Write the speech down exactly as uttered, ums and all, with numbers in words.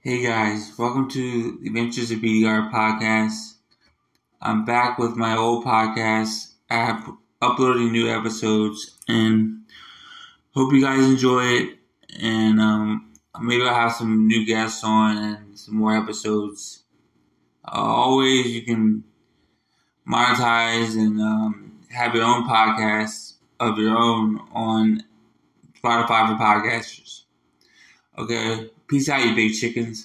Hey guys, welcome to the Adventures of B D R podcast. I'm back with my old podcast. I have uploading new episodes and hope you guys enjoy it. And um, maybe I'll have some new guests on and some more episodes. Uh, always, you can monetize and um, have your own podcast of your own on Spotify for podcasters. Okay, peace out, you big chickens.